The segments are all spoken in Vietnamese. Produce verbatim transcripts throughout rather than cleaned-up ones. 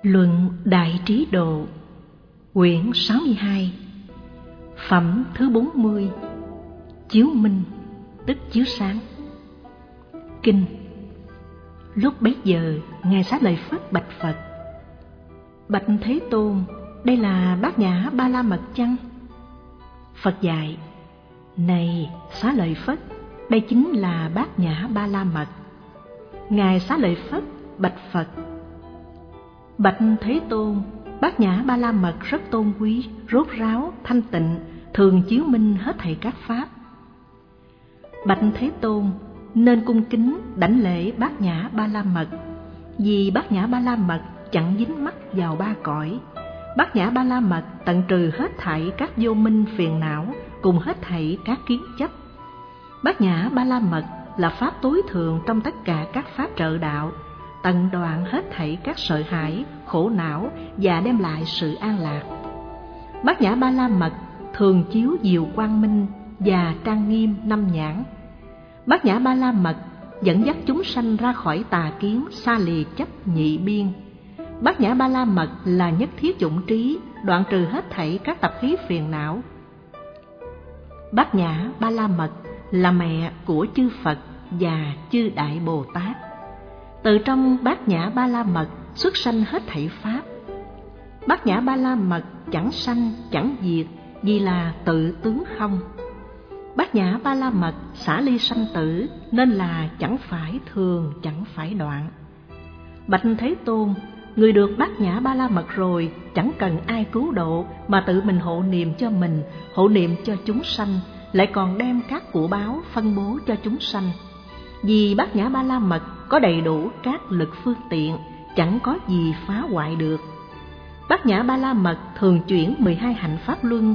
Luận Đại Trí Độ, quyển sáu mươi hai, phẩm thứ bốn mươi, chiếu minh, tức chiếu sáng. Kinh. Lúc bấy giờ, Ngài Xá Lợi Phất bạch Phật: Bạch Thế Tôn, đây là Bát Nhã Ba La Mật chăng? Phật dạy: Này Xá Lợi Phất, đây chính là Bát Nhã Ba La Mật. Ngài Xá Lợi Phất bạch Phật: Bạch Thế Tôn, Bát Nhã Ba La Mật rất tôn quý, rốt ráo, thanh tịnh, thường chiếu minh hết thảy các pháp. Bạch Thế Tôn, nên cung kính đảnh lễ Bát Nhã Ba La Mật, vì Bát Nhã Ba La Mật chẳng dính mắc vào ba cõi. Bát Nhã Ba La Mật tận trừ hết thảy các vô minh phiền não cùng hết thảy các kiến chấp. Bát Nhã Ba La Mật là pháp tối thượng trong tất cả các pháp trợ đạo, tận đoạn hết thảy các sợ hãi, khổ não và đem lại sự an lạc. Bát Nhã Ba La Mật thường chiếu diệu quang minh và trang nghiêm năm nhãn. Bát Nhã Ba La Mật dẫn dắt chúng sanh ra khỏi tà kiến xa lìa chấp nhị biên. Bát Nhã Ba La Mật là nhất thiết chủng trí, đoạn trừ hết thảy các tập khí phiền não. Bát Nhã Ba La Mật là mẹ của chư Phật và chư Đại Bồ Tát. Từ trong Bát Nhã Ba La Mật xuất sanh hết thảy pháp. Bát Nhã Ba La Mật chẳng sanh chẳng diệt, vì là tự tướng không. Bát Nhã Ba La Mật xả ly sanh tử, nên là chẳng phải thường chẳng phải đoạn. Bạch Thế Tôn, người được Bát Nhã Ba La Mật rồi chẳng cần ai cứu độ, mà tự mình hộ niệm cho mình, hộ niệm cho chúng sanh, lại còn đem các của báo phân bố cho chúng sanh. Vì Bát Nhã Ba La Mật có đầy đủ các lực phương tiện, chẳng có gì phá hoại được. Bát Nhã Ba La Mật thường chuyển mười hai hạnh pháp luân,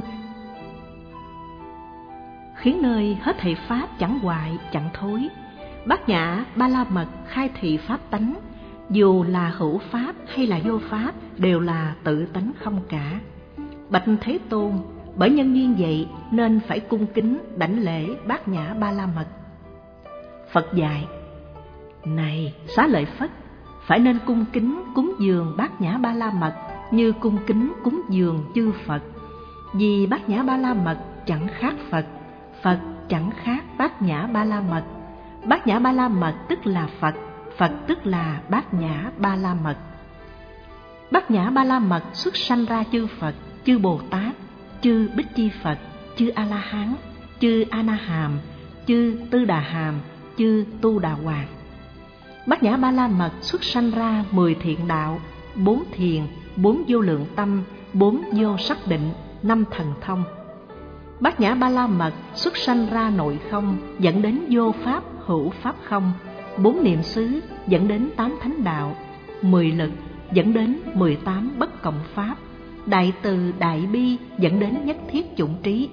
khiến nơi hết thảy pháp chẳng hoại chẳng thối. Bát Nhã Ba La Mật khai thị pháp tánh, dù là hữu pháp hay là vô pháp đều là tự tánh không cả. Bạch Thế Tôn, bởi nhân duyên vậy nên phải cung kính đảnh lễ Bát Nhã Ba La Mật. Phật dạy: Này Xá Lợi Phất, phải nên cung kính cúng dường Bát Nhã Ba La Mật như cung kính cúng dường chư Phật. Vì Bát Nhã Ba La Mật chẳng khác Phật, Phật chẳng khác Bát Nhã Ba La Mật. Bát Nhã Ba La Mật tức là Phật, Phật tức là Bát Nhã Ba La Mật. Bát Nhã Ba La Mật xuất sanh ra chư Phật, chư Bồ Tát, chư Bích Chi Phật, chư A La Hán, chư A Na Hàm, chư Tư Đà Hàm, chư Tu Đà Hoàng. Bát Nhã Ba La Mật xuất sanh ra mười thiện đạo, bốn thiền, bốn vô lượng tâm, bốn vô sắc định, năm thần thông. Bát Nhã Ba La Mật xuất sanh ra nội không, dẫn đến vô pháp hữu pháp không, bốn niệm xứ dẫn đến tám thánh đạo, mười lực dẫn đến mười tám bất cộng pháp, đại từ đại bi dẫn đến nhất thiết chủng trí.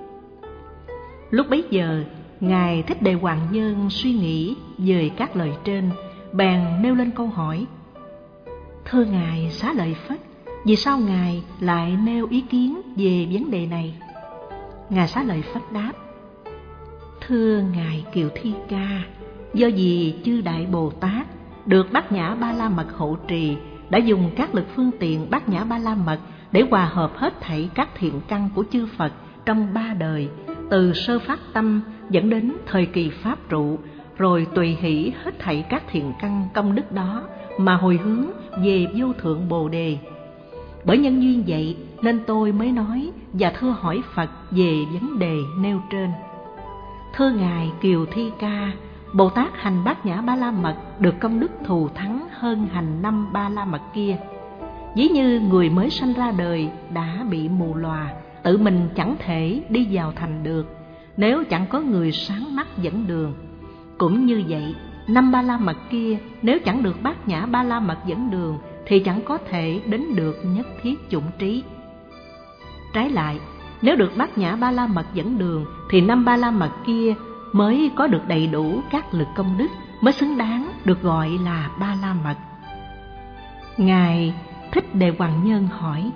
Lúc bấy giờ, Ngài Thích Đề Hoàng Nhân suy nghĩ về các lời trên, bèn nêu lên câu hỏi: Thưa Ngài Xá Lợi Phất, vì sao Ngài lại nêu ý kiến về vấn đề này? Ngài Xá Lợi Phất đáp: Thưa Ngài Kiều Thi Ca, do vì chư Đại Bồ Tát được Bát Nhã Ba La Mật hộ trì, đã dùng các lực phương tiện Bát Nhã Ba La Mật để hòa hợp hết thảy các thiện căn của chư Phật trong ba đời, từ sơ phát tâm dẫn đến thời kỳ pháp trụ, rồi tùy hỷ hết thảy các thiện căn công đức đó mà hồi hướng về vô thượng Bồ Đề. Bởi nhân duyên vậy nên tôi mới nói và thưa hỏi Phật về vấn đề nêu trên. Thưa Ngài Kiều Thi Ca, Bồ Tát hành Bát Nhã Ba La Mật được công đức thù thắng hơn hành năm Ba La Mật kia. Ví như người mới sanh ra đời đã bị mù lòa, tự mình chẳng thể đi vào thành được, nếu chẳng có người sáng mắt dẫn đường. Cũng như vậy, năm Ba La Mật kia nếu chẳng được Bát Nhã Ba La Mật dẫn đường thì chẳng có thể đến được nhất thiết chủng trí. Trái lại, nếu được Bát Nhã Ba La Mật dẫn đường thì năm Ba La Mật kia mới có được đầy đủ các lực công đức, mới xứng đáng được gọi là Ba La Mật. Ngài Thích Đề Hoàng Nhân hỏi: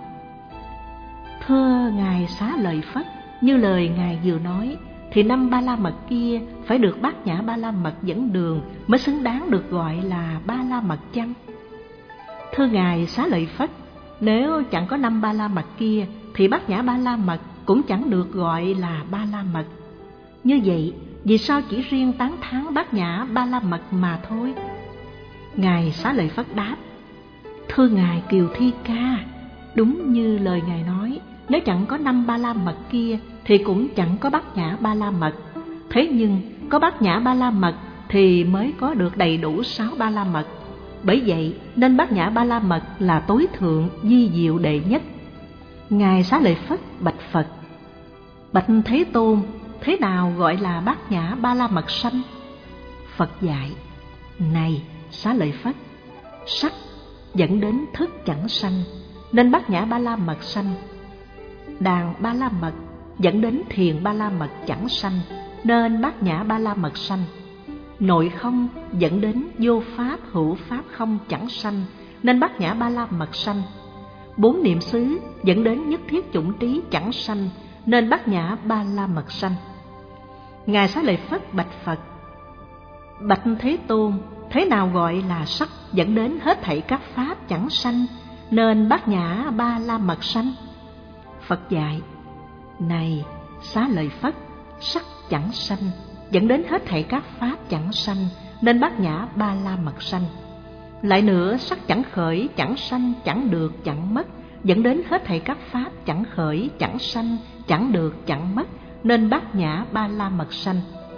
Thưa Ngài Xá Lợi Phất, như lời Ngài vừa nói thì năm Ba La Mật kia phải được Bát Nhã Ba La Mật dẫn đường mới xứng đáng được gọi là Ba La Mật chăng? Thưa Ngài Xá Lợi Phất, nếu chẳng có năm ba la mật kia thì Bát Nhã Ba La Mật cũng chẳng được gọi là Ba La Mật. Như vậy, vì sao chỉ riêng tán thán Bát Nhã Ba La Mật mà thôi? Ngài Xá Lợi Phất đáp: Thưa Ngài Kiều Thi Ca, đúng như lời Ngài nói, nếu chẳng có năm Ba La Mật kia thì cũng chẳng có Bát Nhã Ba La Mật. Thế nhưng có Bát Nhã Ba La Mật thì mới có được đầy đủ sáu Ba La Mật. Bởi vậy nên Bát Nhã Ba La Mật là tối thượng vi diệu đệ nhất. Ngài Xá Lợi Phất bạch Phật: Bạch Thế Tôn, thế nào gọi là Bát Nhã Ba La Mật sanh? Phật dạy: Này Xá Lợi Phất, sắc dẫn đến thức chẳng sanh, nên Bát Nhã Ba La Mật sanh. Đàn Ba La Mật dẫn đến thiền Ba La Mật chẳng sanh, nên Bát Nhã Ba La Mật sanh. Nội không dẫn đến vô pháp hữu pháp không chẳng sanh, nên Bát Nhã Ba La Mật sanh. Bốn niệm xứ dẫn đến nhất thiết chủng trí chẳng sanh, nên Bát Nhã Ba La Mật sanh. Ngài Xá Lợi Phất bạch Phật: Bạch Thế Tôn, thế nào gọi là sắc dẫn đến hết thảy các pháp chẳng sanh, nên Bát Nhã Ba La Mật sanh? Phật dạy: Này Xá Lợi Phất, sắc chẳng sanh dẫn đến hết thảy các pháp chẳng sanh, nên Bát Nhã Ba La Mật sanh. Lại nữa, sắc chẳng khởi, chẳng sanh, chẳng được, chẳng mất, dẫn đến hết thảy các pháp chẳng khởi, chẳng sanh, chẳng được, chẳng mất, nên Bát Nhã Ba La Mật sanh.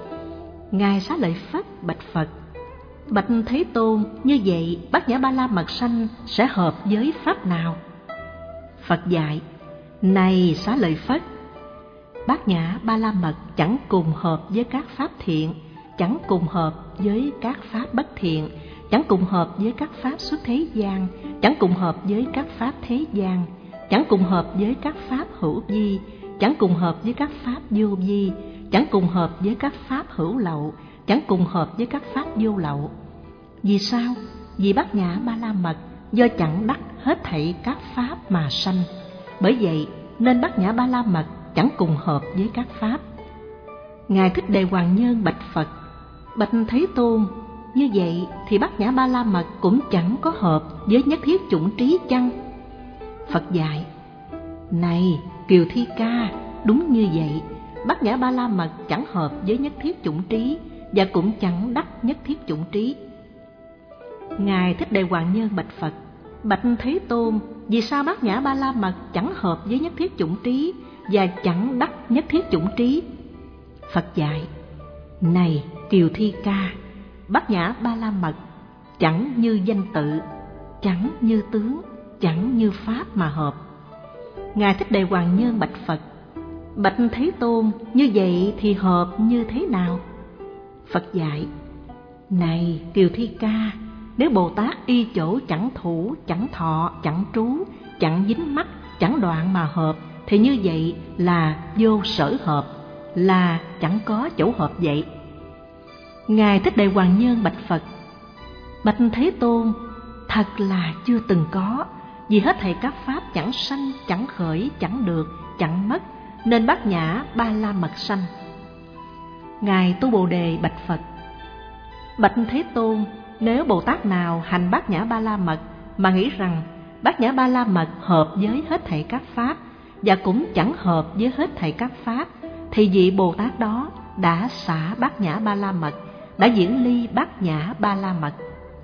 Ngài Xá Lợi Phất bạch Phật: Bạch Thế Tôn, như vậy Bát Nhã Ba La Mật sanh sẽ hợp với pháp nào? Phật dạy: Này Xá Lợi Phất, Bát Nhã Ba La Mật chẳng cùng hợp với các pháp thiện, chẳng cùng hợp với các pháp bất thiện, chẳng cùng hợp với các pháp xuất thế gian, chẳng cùng hợp với các pháp thế gian, chẳng cùng hợp với các pháp hữu vi, chẳng cùng hợp với các pháp vô vi, chẳng cùng hợp với các pháp hữu lậu, chẳng cùng hợp với các pháp vô lậu. Vì sao? Vì Bát Nhã Ba La Mật do chẳng đắc hết thảy các pháp mà sanh. Bởi vậy nên Bát Nhã Ba La Mật chẳng cùng hợp với các pháp. Ngài Thích Đề Hoàng Nhân bạch Phật: Bạch Thế Tôn, như vậy thì Bát Nhã Ba La Mật cũng chẳng có hợp với nhất thiết chủng trí chăng? Phật dạy: Này Kiều Thi Ca, đúng như vậy, Bát Nhã Ba La Mật chẳng hợp với nhất thiết chủng trí, và cũng chẳng đắc nhất thiết chủng trí. Ngài Thích Đề Hoàng Nhân bạch Phật: Bạch Thế Tôn, vì sao Bát Nhã Ba La Mật chẳng hợp với nhất thiết chủng trí và chẳng đắc nhất thiết chủng trí? Phật dạy: Này Kiều Thi Ca, Bát Nhã Ba La Mật chẳng như danh tự, chẳng như tướng, chẳng như pháp mà hợp. Ngài Thích Đề Hoàng Nhân bạch Phật: Bạch Thế Tôn, như vậy thì hợp như thế nào? Phật dạy: Này Kiều Thi Ca, nếu Bồ Tát y chỗ chẳng thủ, chẳng thọ, chẳng trú, chẳng dính mắc, chẳng đoạn mà hợp, thì như vậy là vô sở hợp, là chẳng có chỗ hợp vậy. Ngài Thích Đề Hoàng Nhân bạch Phật: Bạch Thế Tôn, thật là chưa từng có, vì hết thảy các pháp chẳng sanh, chẳng khởi, chẳng được, chẳng mất, nên Bát Nhã Ba La Mật sanh. Ngài Tu Bồ Đề bạch Phật: Bạch Thế Tôn, nếu Bồ Tát nào hành Bát Nhã Ba La Mật mà nghĩ rằng Bát Nhã Ba La Mật hợp với hết thảy các pháp và cũng chẳng hợp với hết thảy các pháp, thì vị Bồ Tát đó đã xả Bát Nhã Ba La Mật, đã diễn ly Bát Nhã Ba La Mật.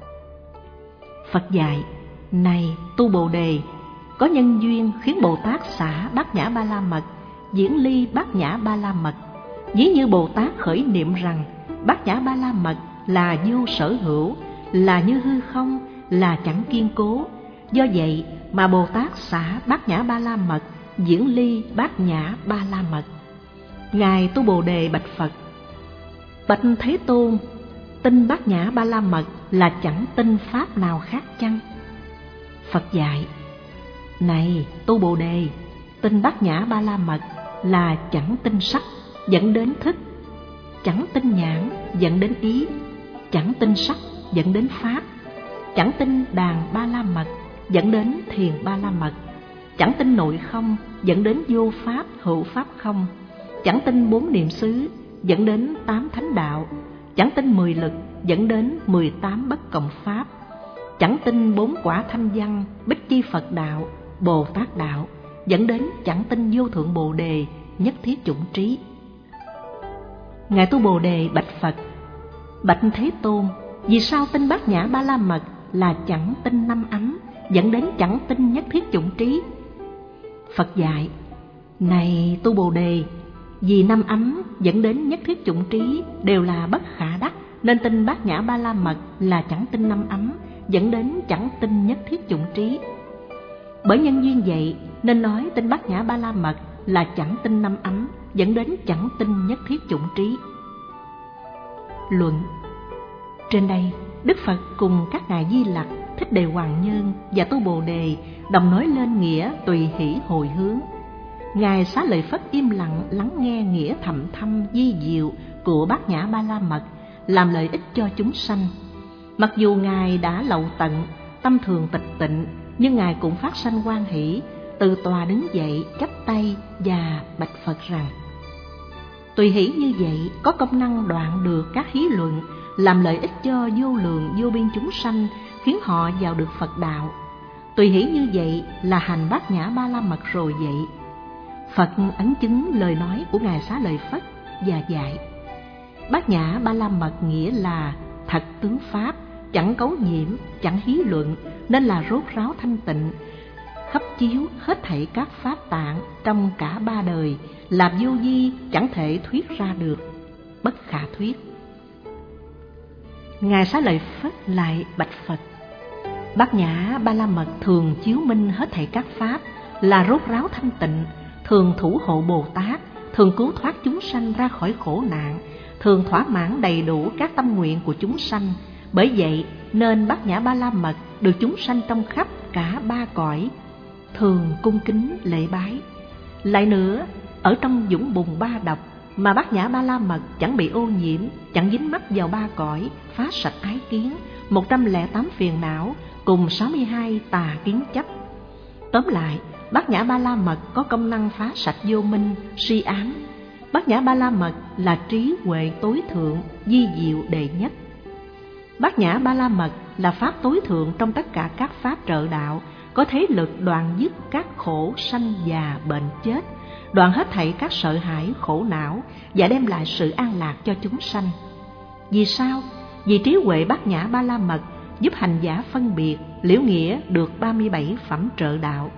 Phật dạy: Này Tu Bồ Đề, có nhân duyên khiến Bồ Tát xả Bát Nhã Ba La Mật, diễn ly Bát Nhã Ba La Mật. Ví như Bồ Tát khởi niệm rằng Bát Nhã Ba La Mật là vô sở hữu, là như hư không, là chẳng kiên cố. Do vậy mà Bồ Tát xả Bát Nhã Ba La Mật, diễn ly Bát Nhã Ba La Mật. Ngài Tu Bồ Đề bạch Phật: Bạch Thế Tôn, tin Bát Nhã Ba La Mật là chẳng tin pháp nào khác chăng? Phật dạy: Này Tu Bồ Đề, tin Bát Nhã Ba La Mật là chẳng tin sắc dẫn đến thức, chẳng tin nhãn dẫn đến ý, chẳng tin sắc dẫn đến pháp, chẳng tin đàn Ba La Mật dẫn đến thiền Ba La Mật, chẳng tin nội không dẫn đến vô pháp hữu pháp không, chẳng tin bốn niệm xứ dẫn đến tám thánh đạo, chẳng tin mười lực dẫn đến mười tám bất cộng pháp, chẳng tin bốn quả thanh văn, bích chi Phật đạo, Bồ Tát đạo, dẫn đến chẳng tin vô thượng Bồ Đề, nhất thiết chủng trí. Ngài Tu Bồ Đề bạch Phật: Bạch Thế Tôn, vì sao tin Bát Nhã Ba La Mật là chẳng tin năm ấm, dẫn đến chẳng tin nhất thiết chủng trí? Phật dạy: Này Tu Bồ Đề, vì năm ấm dẫn đến nhất thiết chủng trí đều là bất khả đắc, nên tin Bát Nhã Ba La Mật là chẳng tin năm ấm, dẫn đến chẳng tin nhất thiết chủng trí. Bởi nhân duyên vậy nên nói tin Bát Nhã Ba La Mật là chẳng tin năm ấm, dẫn đến chẳng tin nhất thiết chủng trí. Luận: Trên đây, Đức Phật cùng các ngài Di Lặc, Thích Đề Hoàng Nhân và Tu Bồ Đề đồng nói lên nghĩa tùy hỷ hồi hướng. Ngài Xá Lợi Phất im lặng lắng nghe nghĩa thầm thâm vi diệu của Bát Nhã Ba La Mật, làm lợi ích cho chúng sanh. Mặc dù Ngài đã lậu tận, tâm thường tịch tịnh, nhưng Ngài cũng phát sanh hoan hỷ, từ tòa đứng dậy chắp tay và bạch Phật rằng: Tùy hỷ như vậy có công năng đoạn được các hí luận, làm lợi ích cho vô lượng vô biên chúng sanh, khiến họ vào được Phật đạo. Tùy hỷ như vậy là hành Bát Nhã Ba La Mật rồi vậy. Phật ấn chứng lời nói của Ngài Xá Lợi Phất và dạy: Bát Nhã Ba La Mật nghĩa là thật tướng pháp, chẳng cấu nhiễm, chẳng hí luận, nên là rốt ráo thanh tịnh, khắp chiếu hết thảy các pháp tạng trong cả ba đời, là vô vi, chẳng thể thuyết ra được, bất khả thuyết. Ngài Xá Lợi Phất lại bạch Phật: Bát Nhã Ba La Mật thường chiếu minh hết thảy các pháp, là rốt ráo thanh tịnh, thường thủ hộ Bồ Tát, thường cứu thoát chúng sanh ra khỏi khổ nạn, thường thỏa mãn đầy đủ các tâm nguyện của chúng sanh. Bởi vậy nên Bát Nhã Ba La Mật được chúng sanh trong khắp cả ba cõi thường cung kính lễ bái. Lại nữa, ở trong dũng bùn ba độc mà Bát Nhã Ba La Mật chẳng bị ô nhiễm, chẳng dính mắc vào ba cõi, phá sạch ái kiến, một trăm lẻ tám phiền não cùng sáu mươi hai tà kiến chấp. Tóm lại, Bát Nhã Ba La Mật có công năng phá sạch vô minh, si ám. Bát Nhã Ba La Mật là trí huệ tối thượng, vi diệu đệ nhất. Bát Nhã Ba La Mật là pháp tối thượng trong tất cả các pháp trợ đạo, có thế lực đoạn dứt các khổ sanh già bệnh chết, đoạn hết thảy các sợ hãi khổ não và đem lại sự an lạc cho chúng sanh. Vì sao? Vì trí huệ Bát Nhã Ba La Mật giúp hành giả phân biệt liễu nghĩa được ba mươi bảy phẩm trợ đạo.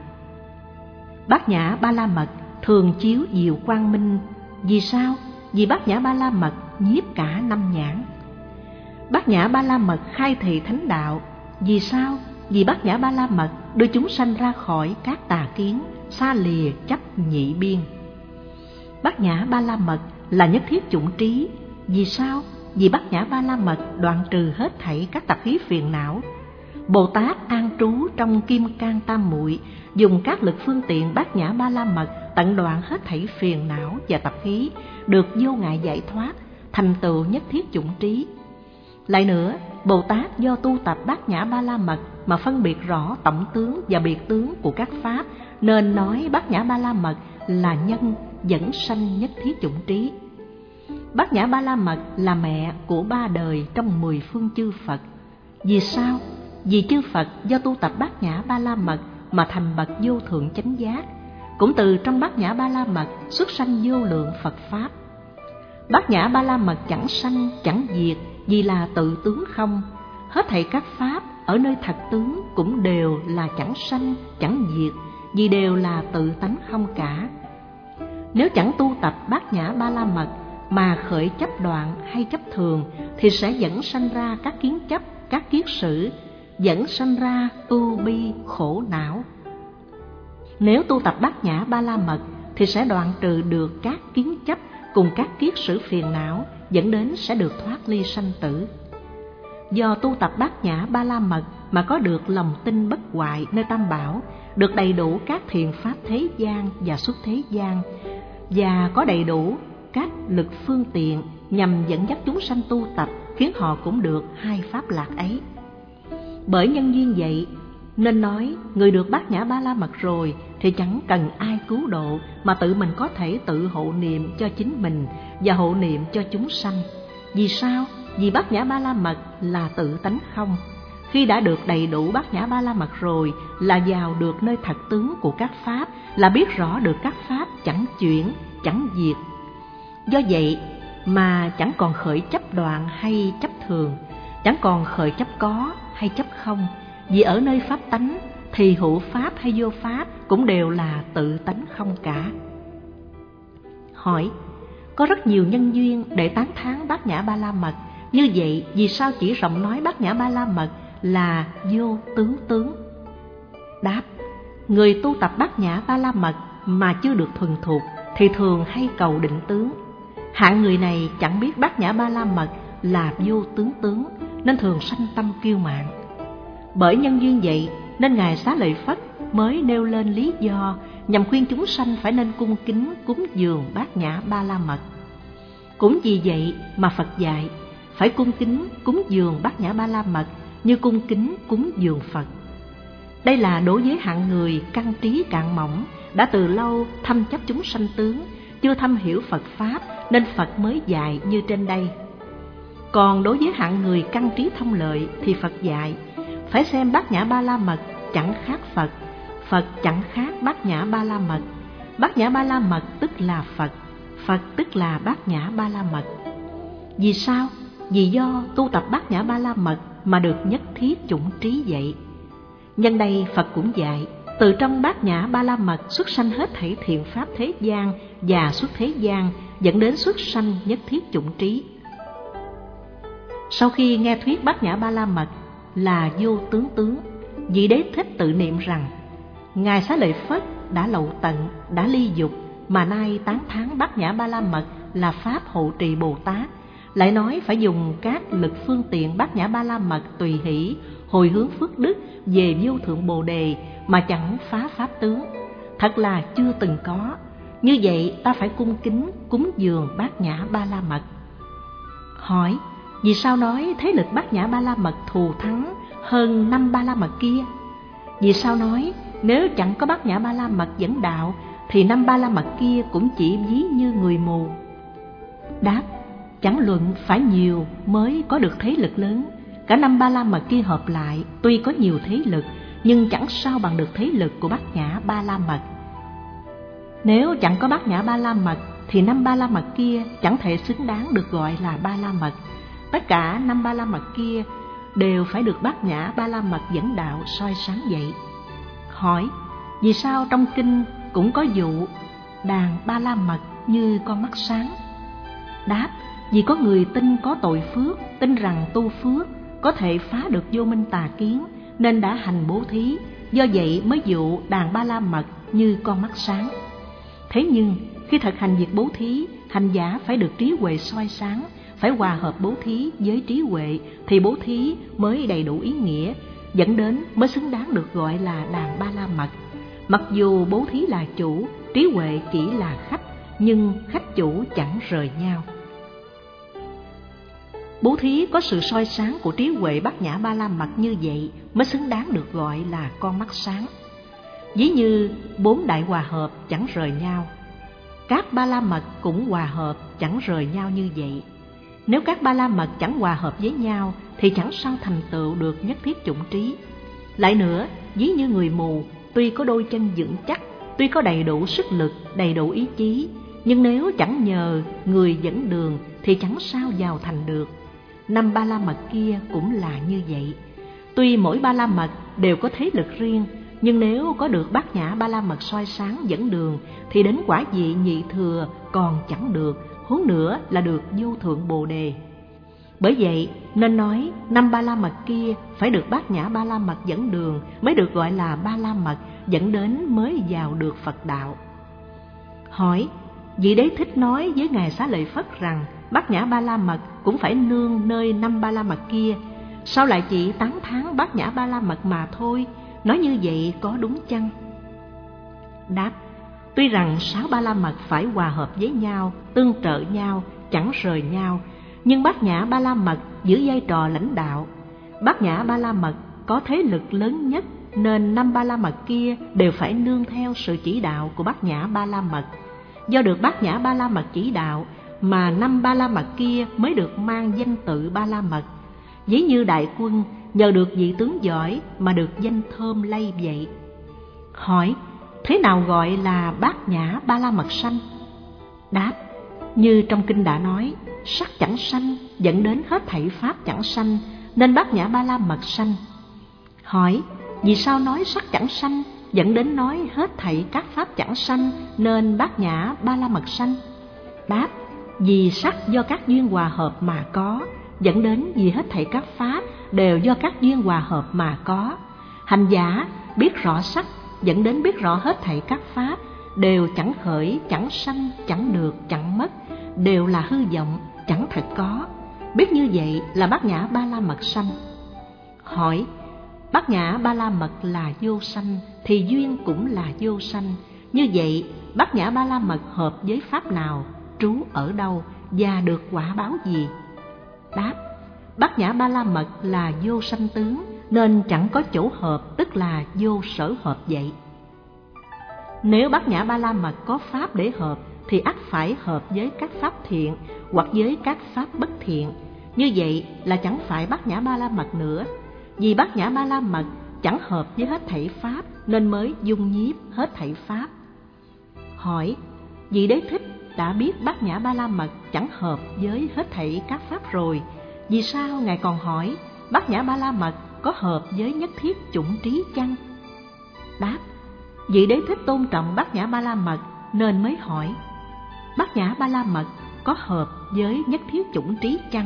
Bát Nhã Ba La Mật thường chiếu diệu quang minh. Vì sao? Vì Bát Nhã Ba La Mật nhiếp cả năm nhãn. Bát Nhã Ba La Mật khai thị thánh đạo. Vì sao? Vì Bát Nhã Ba La Mật đưa chúng sanh ra khỏi các tà kiến, xa lìa chấp nhị biên. Bát Nhã Ba La Mật là nhất thiết chủng trí. Vì sao? Vì Bát Nhã Ba La Mật đoạn trừ hết thảy các tập khí phiền não. Bồ Tát an trú trong Kim Cang Tam Muội, dùng các lực phương tiện Bát Nhã Ba La Mật tận đoạn hết thảy phiền não và tập khí, được vô ngại giải thoát, thành tựu nhất thiết chủng trí. Lại nữa, Bồ Tát do tu tập Bát Nhã Ba La Mật mà phân biệt rõ tổng tướng và biệt tướng của các pháp, nên nói Bát Nhã Ba La Mật là nhân dẫn sanh nhất thiết chủng trí. Bát Nhã Ba La Mật là mẹ của ba đời trong mười phương chư Phật. Vì sao? Vì chư Phật do tu tập Bát Nhã Ba La Mật mà thành bậc vô thượng chánh giác, cũng từ trong Bát Nhã Ba La Mật xuất sanh vô lượng Phật pháp. Bát Nhã Ba La Mật chẳng sanh chẳng diệt, vì là tự tướng không. Hết thảy các pháp ở nơi thật tướng cũng đều là chẳng sanh chẳng diệt, vì đều là tự tánh không cả. Nếu chẳng tu tập Bát Nhã Ba La Mật mà khởi chấp đoạn hay chấp thường, thì sẽ dẫn sanh ra các kiến chấp, các kiết sử, dẫn sanh ra ưu bi khổ não. Nếu tu tập Bát Nhã Ba La Mật thì sẽ đoạn trừ được các kiến chấp cùng các kiết sử phiền não, dẫn đến sẽ được thoát ly sanh tử. Do tu tập Bát Nhã Ba La Mật mà có được lòng tin bất hoại nơi Tam Bảo, được đầy đủ các thiện pháp thế gian và xuất thế gian, và có đầy đủ các lực phương tiện nhằm dẫn dắt chúng sanh tu tập, khiến họ cũng được hai pháp lạc ấy. Bởi nhân duyên vậy nên nói, người được Bát Nhã Ba La Mật rồi thì chẳng cần ai cứu độ, mà tự mình có thể tự hộ niệm cho chính mình và hộ niệm cho chúng sanh. Vì sao? Vì Bát Nhã Ba La Mật là tự tánh không. khi đã được đầy đủ Bát Nhã Ba La Mật rồi là vào được nơi thật tướng của các pháp, là biết rõ được các pháp chẳng chuyển, chẳng diệt. Do vậy mà chẳng còn khởi chấp đoạn hay chấp thường, chẳng còn khởi chấp có hay chấp không, vì ở nơi pháp tánh thì hữu pháp hay vô pháp cũng đều là tự tánh không cả. Hỏi: có rất nhiều nhân duyên để tán thán Bát Nhã Ba La Mật, như vậy vì sao chỉ rộng nói Bát Nhã Ba La Mật là vô tướng tướng? Đáp: người tu tập Bát Nhã Ba La Mật mà chưa được thuần thục thì thường hay cầu định tướng. Hạng người này chẳng biết Bát Nhã Ba La Mật là vô tướng tướng, nên thường sanh tâm kiêu mạn. Bởi nhân duyên vậy nên Ngài Xá Lợi Phất mới nêu lên lý do nhằm khuyên chúng sanh phải nên cung kính cúng dường Bát Nhã Ba La Mật. Cũng vì vậy mà Phật dạy phải cung kính cúng dường Bát Nhã Ba La Mật như cung kính cúng dường Phật. Đây là đối với hạng người căn trí cạn mỏng, đã từ lâu thâm chấp chúng sanh tướng, chưa thâm hiểu Phật Pháp nên Phật mới dạy như trên đây. Còn đối với hạng người căn trí thông lợi thì Phật dạy phải xem Bát Nhã Ba La Mật chẳng khác Phật, Phật chẳng khác Bát Nhã Ba La Mật. Bát Nhã Ba La Mật tức là Phật, Phật tức là Bát Nhã Ba La Mật. Vì sao? Vì do tu tập Bát Nhã Ba La Mật mà được nhất thiết chủng trí vậy. Nhân đây Phật cũng dạy từ trong Bát Nhã Ba La Mật xuất sanh hết thảy thiện pháp thế gian và xuất thế gian, dẫn đến xuất sanh nhất thiết chủng trí. Sau khi nghe thuyết Bát Nhã Ba La Mật là vô tướng tướng, vị Đế Thích tự niệm rằng Ngài Xá Lợi Phất đã lậu tận, đã ly dục, mà nay tán thán Bát Nhã Ba La Mật là pháp hộ trì Bồ Tát, lại nói phải dùng các lực phương tiện Bát Nhã Ba La Mật tùy hỷ hồi hướng phước đức về vô thượng Bồ Đề mà chẳng phá pháp tướng, thật là chưa từng có. Như vậy ta phải cung kính cúng dường Bát Nhã Ba La Mật. Hỏi: vì sao nói thế lực Bát Nhã Ba La Mật thù thắng hơn năm Ba La Mật kia? Vì sao nói nếu chẳng có Bát Nhã Ba La Mật dẫn đạo thì năm Ba La Mật kia cũng chỉ ví như người mù? Đáp: chẳng luận phải nhiều mới có được thế lực lớn, cả năm Ba La Mật kia hợp lại tuy có nhiều thế lực nhưng chẳng sao bằng được thế lực của Bát Nhã Ba La Mật. Nếu chẳng có Bát Nhã Ba La Mật thì năm Ba La Mật kia chẳng thể xứng đáng được gọi là Ba La Mật. Tất cả năm Ba La Mật kia đều phải được Bát Nhã Ba La Mật dẫn đạo soi sáng vậy. Hỏi: vì sao trong kinh cũng có dụ đàn Ba La Mật như con mắt sáng? Đáp: vì có người tin có tội phước, tin rằng tu phước có thể phá được vô minh tà kiến, nên đã hành bố thí, do vậy mới dụ đàn Ba La Mật như con mắt sáng. Thế nhưng khi thực hành việc bố thí, hành giả phải được trí huệ soi sáng, phải hòa hợp bố thí với trí huệ thì bố thí mới đầy đủ ý nghĩa, dẫn đến mới xứng đáng được gọi là đàn Ba La Mật. Mặc dù bố thí là chủ, trí huệ chỉ là khách, nhưng khách chủ chẳng rời nhau. Bố thí có sự soi sáng của trí huệ Bát Nhã Ba La Mật như vậy mới xứng đáng được gọi là con mắt sáng. Ví như bốn đại hòa hợp chẳng rời nhau, các Ba La Mật cũng hòa hợp chẳng rời nhau như vậy. Nếu các Ba La Mật chẳng hòa hợp với nhau thì chẳng sao thành tựu được nhất thiết chủng trí. Lại nữa, ví như người mù, tuy có đôi chân vững chắc, tuy có đầy đủ sức lực, đầy đủ ý chí, nhưng nếu chẳng nhờ người dẫn đường thì chẳng sao vào thành được. Năm Ba La Mật kia cũng là như vậy. Tuy mỗi Ba La Mật đều có thế lực riêng, nhưng nếu có được Bát Nhã Ba La Mật soi sáng dẫn đường thì đến quả vị nhị thừa còn chẳng được, huống nữa là được vô thượng Bồ Đề. Bởi vậy nên nói năm Ba La Mật kia phải được Bát Nhã Ba La Mật dẫn đường mới được gọi là Ba La Mật, dẫn đến mới vào được Phật đạo. Hỏi: vị Đế Thích nói với Ngài Xá Lợi Phất rằng Bát Nhã Ba La Mật cũng phải nương nơi năm Ba La Mật kia, sao lại chỉ tán thán Bát Nhã Ba La Mật mà thôi? Nói như vậy có đúng chăng? Đáp: tuy rằng sáu Ba La Mật phải hòa hợp với nhau, tương trợ nhau, chẳng rời nhau, nhưng Bát Nhã Ba La Mật giữ vai trò lãnh đạo. Bát Nhã Ba La Mật có thế lực lớn nhất, nên năm Ba La Mật kia đều phải nương theo sự chỉ đạo của Bát Nhã Ba La Mật. Do được Bát Nhã Ba La Mật chỉ đạo mà năm Ba La Mật kia mới được mang danh tự Ba La Mật. Ví như đại quân nhờ được vị tướng giỏi mà được danh thơm lây vậy. Hỏi, thế nào gọi là bát nhã ba la mật sanh? Đáp, như trong kinh đã nói, sắc chẳng sanh dẫn đến hết thảy pháp chẳng sanh, nên bát nhã ba la mật sanh. Hỏi, vì sao nói sắc chẳng sanh dẫn đến nói hết thảy các pháp chẳng sanh, nên bát nhã ba la mật sanh? Đáp, vì sắc do các duyên hòa hợp mà có, dẫn đến vì hết thảy các pháp đều do các duyên hòa hợp mà có. Hành giả biết rõ sắc dẫn đến biết rõ hết thảy các pháp đều chẳng khởi, chẳng sanh, chẳng được, chẳng mất, đều là hư vọng, chẳng thật có. Biết như vậy là bát nhã ba la mật sanh. Hỏi, bát nhã ba la mật là vô sanh thì duyên cũng là vô sanh. Như vậy bát nhã ba la mật hợp với pháp nào, trú ở đâu và được quả báo gì? Đáp, bát nhã ba la mật là vô sanh tướng, nên chẳng có chỗ hợp, tức là vô sở hợp vậy. Nếu bát nhã ba la mật có pháp để hợp thì ắt phải hợp với các pháp thiện hoặc với các pháp bất thiện. Như vậy là chẳng phải bát nhã ba la mật nữa. Vì bát nhã ba la mật chẳng hợp với hết thảy pháp nên mới dung nhiếp hết thảy pháp. Hỏi, vị Đế Thích đã biết bát nhã ba la mật chẳng hợp với hết thảy các pháp rồi, vì sao ngài còn hỏi bát nhã ba la mật có hợp với nhất thiết chủng trí chăng? Đáp, vị Đế Thích tôn trọng bát nhã ba la mật nên mới hỏi, bát nhã ba la mật có hợp với nhất thiết chủng trí chăng?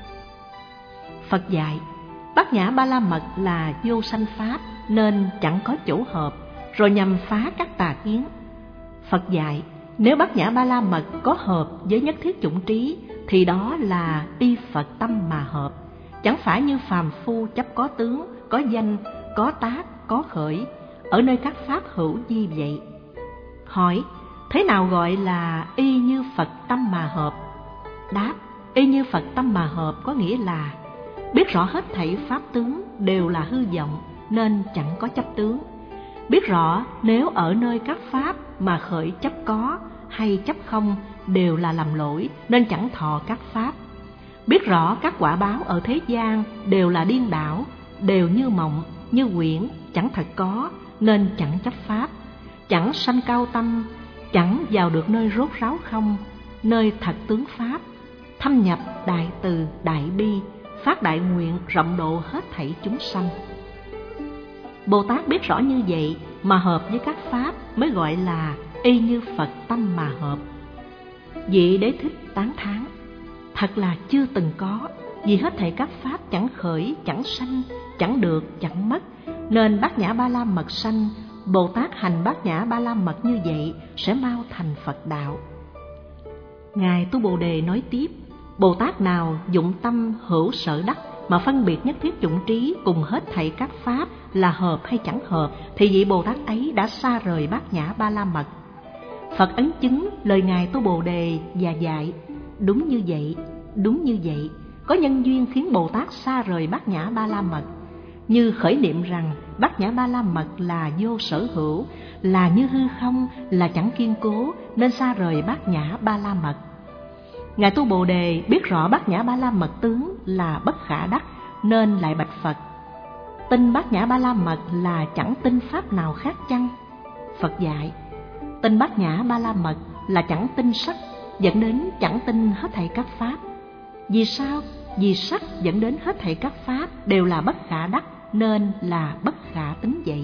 Phật dạy, bát nhã ba la mật là vô sanh pháp nên chẳng có chỗ hợp, rồi nhằm phá các tà kiến. Phật dạy, nếu bát nhã ba la mật có hợp với nhất thiết chủng trí thì đó là y Phật tâm mà hợp, chẳng phải như phàm phu chấp có tướng, có danh, có tác, có khởi, ở nơi các pháp hữu vi vậy. Hỏi, thế nào gọi là y như Phật tâm mà hợp? Đáp, y như Phật tâm mà hợp có nghĩa là biết rõ hết thảy pháp tướng đều là hư vọng nên chẳng có chấp tướng. Biết rõ nếu ở nơi các pháp mà khởi chấp có hay chấp không đều là lầm lỗi nên chẳng thọ các pháp. Biết rõ các quả báo ở thế gian đều là điên đảo, đều như mộng, như quyển, chẳng thật có nên chẳng chấp pháp. Chẳng sanh cao tâm, chẳng vào được nơi rốt ráo không, nơi thật tướng pháp. Thâm nhập đại từ, đại bi, phát đại nguyện rộng độ hết thảy chúng sanh. Bồ Tát biết rõ như vậy mà hợp với các pháp mới gọi là y như Phật tâm mà hợp. Vị Đế Thích tán thán, thật là chưa từng có, vì hết thảy các pháp chẳng khởi, chẳng sanh, chẳng được, chẳng mất, nên bát nhã ba la mật sanh. Bồ Tát hành bát nhã ba la mật như vậy sẽ mau thành Phật đạo. Ngài Tu Bồ Đề nói tiếp, Bồ Tát nào dụng tâm hữu sở đắc mà phân biệt nhất thiết chủng trí cùng hết thảy các pháp là hợp hay chẳng hợp, thì vị Bồ Tát ấy đã xa rời bát nhã ba la mật. Phật ấn chứng lời Ngài Tu Bồ Đề và dạy, đúng như vậy, đúng như vậy, có nhân duyên khiến Bồ Tát xa rời bát nhã ba la mật. Như khởi niệm rằng bát nhã ba la mật là vô sở hữu, là như hư không, là chẳng kiên cố, nên xa rời bát nhã ba la mật. Ngài Tu Bồ Đề biết rõ bát nhã ba la mật tướng là bất khả đắc, nên lại bạch Phật, tin bát nhã ba la mật là chẳng tin pháp nào khác chăng? Phật dạy, tin bát nhã ba la mật là chẳng tin sắc, dẫn đến chẳng tin hết thảy các pháp. Vì sao? Vì sắc dẫn đến hết thảy các pháp đều là bất khả đắc, nên là bất khả tín vậy.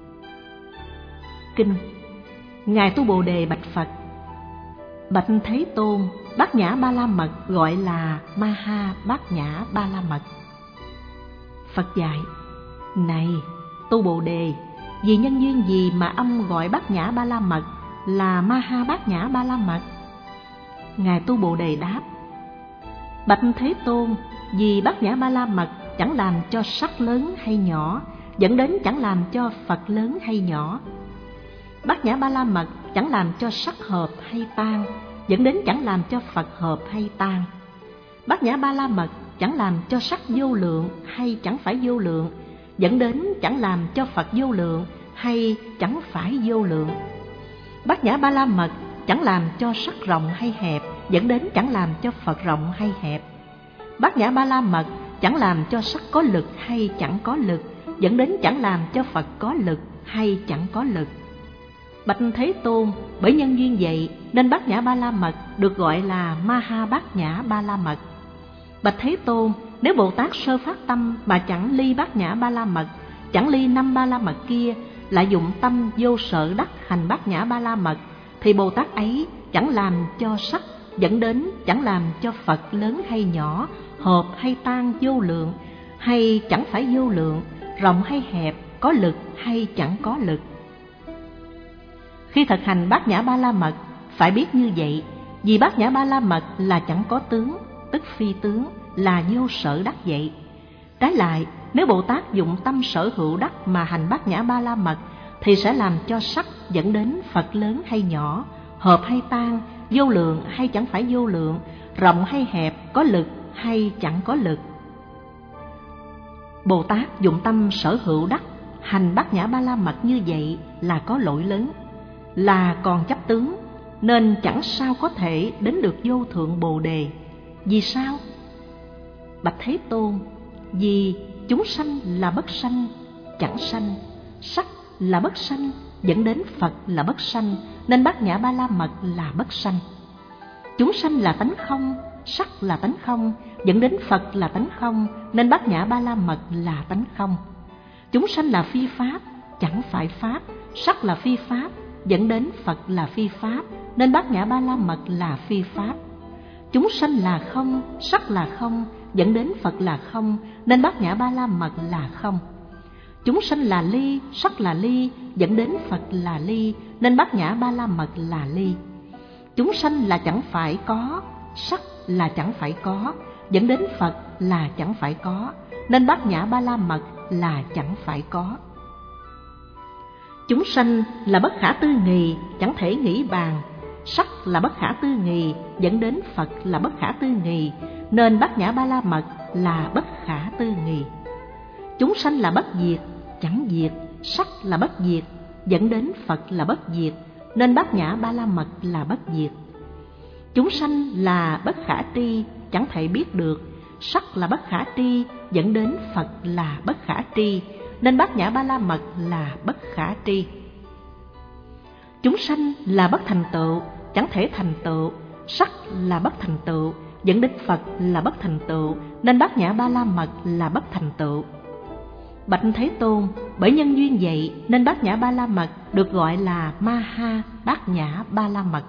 Kinh. Ngài Tu Bồ Đề bạch Phật, bạch Thế Tôn, bát nhã ba la mật gọi là ma ha bát nhã ba la mật. Phật dạy, này Tu Bồ Đề, vì nhân duyên gì mà ông gọi bát nhã ba la mật là ma ha bát nhã ba la mật? Ngài Tu Bồ Đề đáp, bạch Thế Tôn, vì bát nhã ba la mật chẳng làm cho sắc lớn hay nhỏ, dẫn đến chẳng làm cho Phật lớn hay nhỏ. Bát nhã ba la mật chẳng làm cho sắc hợp hay tan, dẫn đến chẳng làm cho Phật hợp hay tan. Bát nhã ba la mật chẳng làm cho sắc vô lượng hay chẳng phải vô lượng, dẫn đến chẳng làm cho Phật vô lượng hay chẳng phải vô lượng. Bát nhã ba la mật chẳng làm cho sắc rộng hay hẹp, dẫn đến chẳng làm cho Phật rộng hay hẹp. Bát nhã ba la mật chẳng làm cho sắc có lực hay chẳng có lực, dẫn đến chẳng làm cho Phật có lực hay chẳng có lực. Bạch Thế Tôn, bởi nhân duyên vậy nên Bát Nhã Ba La Mật được gọi là Ma Ha Bát Nhã Ba La Mật. Bạch Thế Tôn, nếu Bồ Tát sơ phát tâm mà chẳng ly Bát Nhã Ba La Mật, chẳng ly năm Ba La Mật kia, lại dụng tâm vô sở đắc hành Bát Nhã Ba La Mật, thì Bồ Tát ấy chẳng làm cho sắc, dẫn đến chẳng làm cho Phật lớn hay nhỏ, hợp hay tan vô lượng, hay chẳng phải vô lượng, rộng hay hẹp, có lực hay chẳng có lực. Khi thực hành Bát Nhã Ba La Mật, phải biết như vậy, vì Bát Nhã Ba La Mật là chẳng có tướng, tức phi tướng, là vô sở đắc vậy. Trái lại, nếu Bồ Tát dụng tâm sở hữu đắc mà hành Bát Nhã Ba La Mật, thì sẽ làm cho sắc dẫn đến Phật lớn hay nhỏ, hợp hay tan, vô lượng hay chẳng phải vô lượng, rộng hay hẹp, có lực hay chẳng có lực. Bồ Tát dụng tâm sở hữu đắc hành Bát Nhã Ba La Mật như vậy là có lỗi lớn, là còn chấp tướng, nên chẳng sao có thể đến được vô thượng Bồ Đề. Vì sao? Bạch Thế Tôn, vì chúng sanh là bất sanh, chẳng sanh, sắc là bất sanh, dẫn đến Phật là bất sanh, nên Bát Nhã Ba La Mật là bất sanh. Chúng sanh là tánh không, sắc là tánh không, dẫn đến Phật là tánh không, nên Bát Nhã Ba La Mật là tánh không. Chúng sanh là phi pháp, chẳng phải pháp, sắc là phi pháp, dẫn đến Phật là phi pháp, nên Bát Nhã Ba La Mật là phi pháp. Chúng sanh là không, sắc là không, dẫn đến Phật là không, nên Bát Nhã Ba La Mật là không. Chúng sanh là ly, sắc là ly, dẫn đến Phật là ly, nên Bát Nhã Ba La Mật là ly. Chúng sanh là chẳng phải có, sắc là chẳng phải có, dẫn đến Phật là chẳng phải có, nên Bát Nhã Ba La Mật là chẳng phải có. Chúng sanh là bất khả tư nghì, chẳng thể nghĩ bàn, sắc là bất khả tư nghì, dẫn đến Phật là bất khả tư nghì, nên Bát Nhã Ba La Mật là bất khả tư nghì. Chúng sanh là bất diệt, chẳng diệt, sắc là bất diệt, dẫn đến Phật là bất diệt, nên Bát Nhã Ba La Mật là bất diệt. Chúng sanh là bất khả tri, chẳng thể biết được, sắc là bất khả tri, dẫn đến Phật là bất khả tri, nên Bát Nhã Ba La Mật là bất khả tri. Chúng sanh là bất thành tựu, chẳng thể thành tựu, sắc là bất thành tựu, dẫn đến Phật là bất thành tựu, nên Bát Nhã Ba La Mật là bất thành tựu. Bạch Thế Tôn, bởi nhân duyên vậy nên Bát Nhã Ba La Mật được gọi là Ma Ha Bát Nhã Ba La Mật.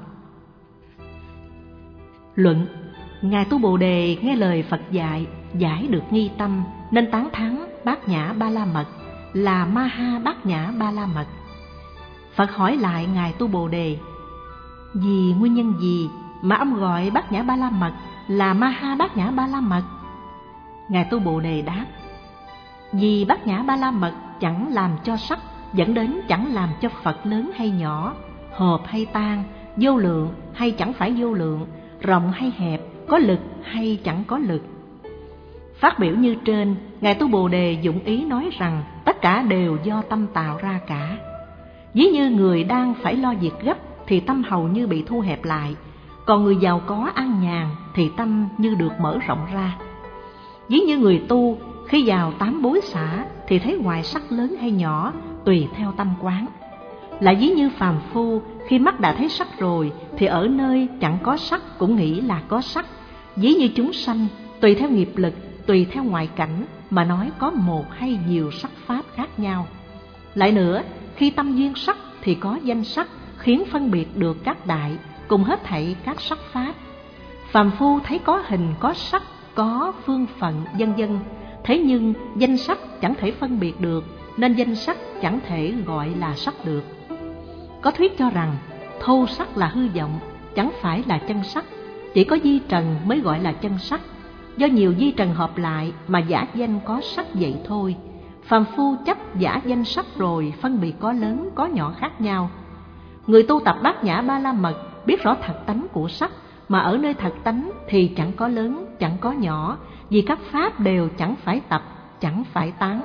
Luận: Ngài Tu Bồ Đề nghe lời Phật dạy, giải được nghi tâm, nên tán thán Bát Nhã Ba La Mật là Ma Ha Bát Nhã Ba La Mật. Phật hỏi lại Ngài Tu Bồ Đề: vì nguyên nhân gì mà ông gọi Bát Nhã Ba La Mật là Ma Ha Bát Nhã Ba La Mật? Ngài Tu Bồ Đề đáp: vì Bát Nhã Ba La Mật chẳng làm cho sắc, dẫn đến chẳng làm cho Phật lớn hay nhỏ, hợp hay tan, vô lượng hay chẳng phải vô lượng, rộng hay hẹp, có lực hay chẳng có lực. Phát biểu như trên, Ngài Tu Bồ Đề dụng ý nói rằng tất cả đều do tâm tạo ra cả. Ví như người đang phải lo việc gấp thì tâm hầu như bị thu hẹp lại, còn người giàu có an nhàn thì tâm như được mở rộng ra. Ví như người tu khi vào tám bối xả thì thấy ngoài sắc lớn hay nhỏ tùy theo tâm quán. Lại ví như phàm phu khi mắt đã thấy sắc rồi thì ở nơi chẳng có sắc cũng nghĩ là có sắc. Ví như chúng sanh tùy theo nghiệp lực, tùy theo ngoại cảnh mà nói có một hay nhiều sắc pháp khác nhau. Lại nữa, khi tâm duyên sắc thì có danh sắc khiến phân biệt được các đại cùng hết thảy các sắc pháp. Phàm phu thấy có hình, có sắc, có phương phận, vân vân. Thế nhưng danh sắc chẳng thể phân biệt được, nên danh sắc chẳng thể gọi là sắc được. Có thuyết cho rằng thô sắc là hư vọng, chẳng phải là chân sắc, chỉ có di trần mới gọi là chân sắc. Do nhiều di trần hợp lại mà giả danh có sắc vậy thôi. Phàm phu chấp giả danh sắc rồi phân biệt có lớn có nhỏ khác nhau. Người tu tập Bát Nhã Ba La Mật biết rõ thật tánh của sắc, mà ở nơi thật tánh thì chẳng có lớn, chẳng có nhỏ, vì các pháp đều chẳng phải tập, chẳng phải tán.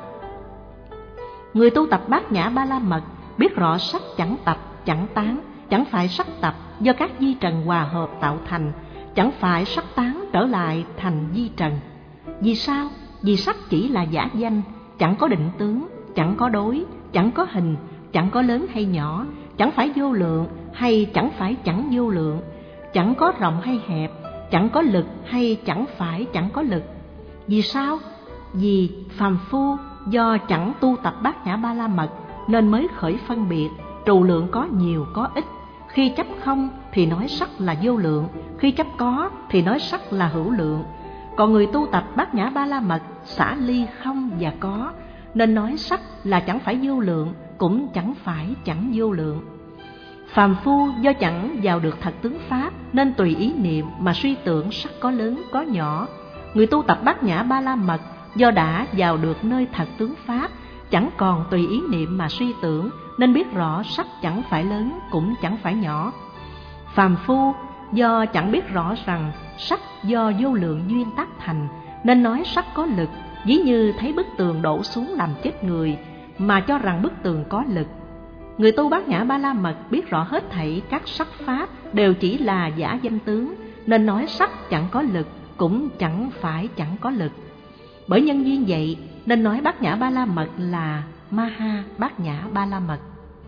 Người tu tập Bát Nhã Ba La Mật biết rõ sắc chẳng tập, chẳng tán, chẳng phải sắc tập do các di trần hòa hợp tạo thành, chẳng phải sắc tán trở lại thành di trần. Vì sao? vì sắc chỉ là giả danh, chẳng có định tướng, chẳng có đối, chẳng có hình, chẳng có lớn hay nhỏ, chẳng phải vô lượng hay chẳng phải chẳng vô lượng, chẳng có rộng hay hẹp, chẳng có lực hay chẳng phải chẳng có lực. Vì sao? Vì phàm phu do chẳng tu tập bát nhã ba la mật nên mới khởi phân biệt, trù lượng có nhiều có ít. Khi chấp không thì nói sắc là vô lượng, khi chấp có thì nói sắc là hữu lượng. Còn người tu tập bát nhã ba la mật xả ly không và có nên nói sắc là chẳng phải vô lượng, cũng chẳng phải chẳng vô lượng. Phàm phu do chẳng vào được thật tướng pháp nên tùy ý niệm mà suy tưởng sắc có lớn có nhỏ. Người tu tập bát nhã ba la mật do đã vào được nơi thật tướng pháp, chẳng còn tùy ý niệm mà suy tưởng nên biết rõ sắc chẳng phải lớn cũng chẳng phải nhỏ. Phàm phu do chẳng biết rõ rằng sắc do vô lượng duyên tác thành nên nói sắc có lực, ví như thấy bức tường đổ xuống làm chết người mà cho rằng bức tường có lực. Người tu bát nhã ba la mật biết rõ hết thảy các sắc pháp đều chỉ là giả danh tướng nên nói sắc chẳng có lực cũng chẳng phải chẳng có lực. Bởi nhân duyên vậy nên nói bát nhã ba la mật là Maha bát nhã ba la mật.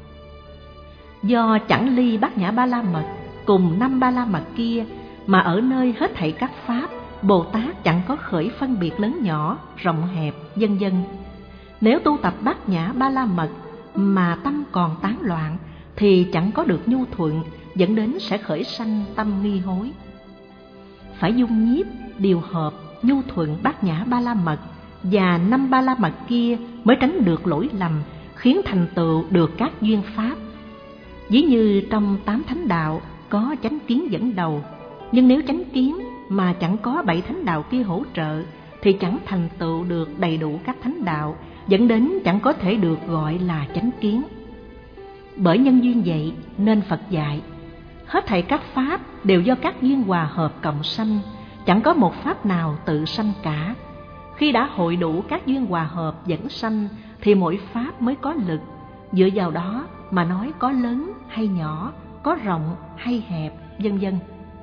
Do chẳng ly bát nhã ba la mật cùng năm ba la mật kia mà ở nơi hết thảy các pháp, Bồ Tát chẳng có khởi phân biệt lớn nhỏ, rộng hẹp, vân vân. Nếu tu tập bát nhã ba la mật mà tâm còn tán loạn thì chẳng có được nhu thuận, dẫn đến sẽ khởi sanh tâm nghi hối. Phải dung nhiếp, điều hợp, nhu thuận bát nhã ba la mật và năm ba la mật kia mới tránh được lỗi lầm, khiến thành tựu được các duyên pháp. Ví như trong tám thánh đạo có chánh kiến dẫn đầu, nhưng nếu chánh kiến mà chẳng có bảy thánh đạo kia hỗ trợ thì chẳng thành tựu được đầy đủ các thánh đạo, dẫn đến chẳng có thể được gọi là chánh kiến. Bởi nhân duyên vậy nên Phật dạy hết thảy các pháp đều do các duyên hòa hợp cộng sanh, chẳng có một pháp nào tự sanh cả. Khi đã hội đủ các duyên hòa hợp dẫn sanh thì mỗi pháp mới có lực, dựa vào đó mà nói có lớn hay nhỏ, có rộng hay hẹp, vân vân.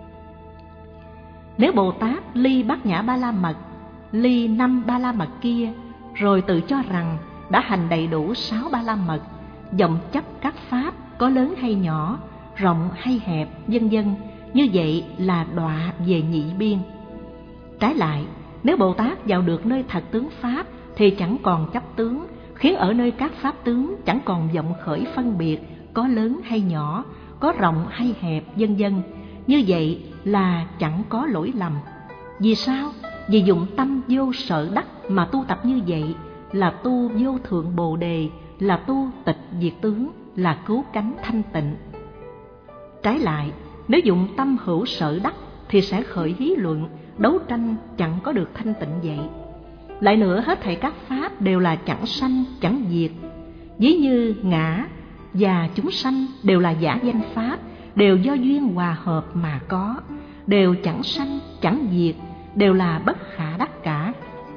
Nếu Bồ Tát ly bát nhã ba la mật, ly năm ba la mật kia, rồi tự cho rằng đã hành đầy đủ sáu ba la mật, vọng chấp các pháp có lớn hay nhỏ, rộng hay hẹp, vân vân, như vậy là đọa về nhị biên. Trái lại, nếu Bồ Tát vào được nơi thật tướng pháp thì chẳng còn chấp tướng, khiến ở nơi các pháp tướng chẳng còn vọng khởi phân biệt có lớn hay nhỏ, có rộng hay hẹp, vân vân. Như vậy là chẳng có lỗi lầm. Vì sao? Vì dụng tâm vô sở đắc mà tu tập như vậy là tu vô thượng bồ đề, là tu tịch diệt tướng, là cứu cánh thanh tịnh. Trái lại, nếu dụng tâm hữu sở đắc thì sẽ khởi hí luận, đấu tranh chẳng có được thanh tịnh vậy. Lại nữa, hết thảy các pháp đều là chẳng sanh, chẳng diệt. Ví như ngã và chúng sanh đều là giả danh pháp, đều do duyên hòa hợp mà có, đều chẳng sanh, chẳng diệt, đều là bất khả đắc cả.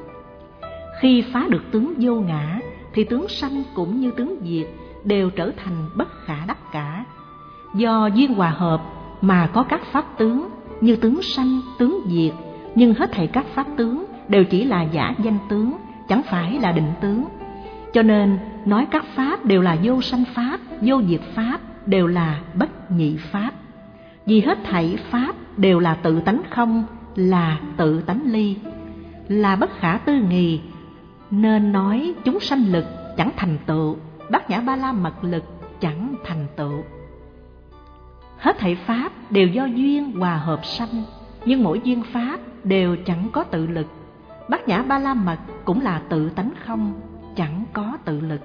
Khi phá được tướng vô ngã thì tướng sanh cũng như tướng diệt đều trở thành bất khả đắc cả. Do duyên hòa hợp mà có các pháp tướng như tướng sanh, tướng diệt, nhưng hết thảy các pháp tướng đều chỉ là giả danh tướng, chẳng phải là định tướng. Cho nên nói các pháp đều là vô sanh pháp, vô diệt pháp, đều là bất nhị pháp. Vì hết thảy pháp đều là tự tánh không, là tự tánh ly, là bất khả tư nghì, nên nói chúng sanh lực chẳng thành tựu, bát nhã ba la mật lực chẳng thành tựu. Hết thảy pháp đều do duyên hòa hợp sanh, nhưng mỗi duyên pháp đều chẳng có tự lực. Bát nhã ba la mật cũng là tự tánh không, chẳng có tự lực.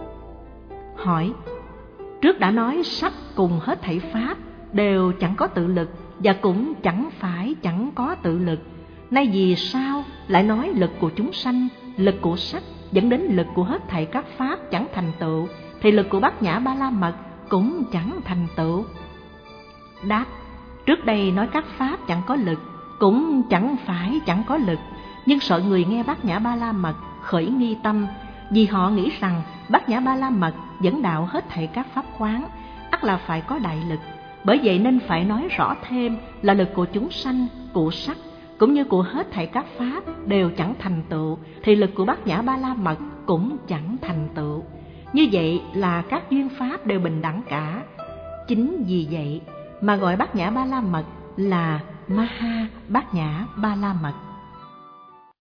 Hỏi: trước đã nói sắc cùng hết thảy pháp đều chẳng có tự lực và cũng chẳng phải chẳng có tự lực, nay vì sao lại nói lực của chúng sanh, lực của sắc dẫn đến lực của hết thảy các pháp chẳng thành tựu, thì lực của bát nhã ba la mật cũng chẳng thành tựu? Đáp: trước đây nói các pháp chẳng có lực, cũng chẳng phải chẳng có lực, nhưng sợ người nghe bát nhã ba la mật khởi nghi tâm, vì họ nghĩ rằng bát nhã ba la mật dẫn đạo hết thảy các pháp quán, ắt là phải có đại lực. Bởi vậy nên phải nói rõ thêm là lực của chúng sanh, của sắc, cũng như của hết thảy các pháp đều chẳng thành tựu, thì lực của Bát Nhã Ba La Mật cũng chẳng thành tựu. Như vậy là các duyên pháp đều bình đẳng cả. Chính vì vậy mà gọi Bát Nhã Ba La Mật là Maha Bát Nhã Ba La Mật.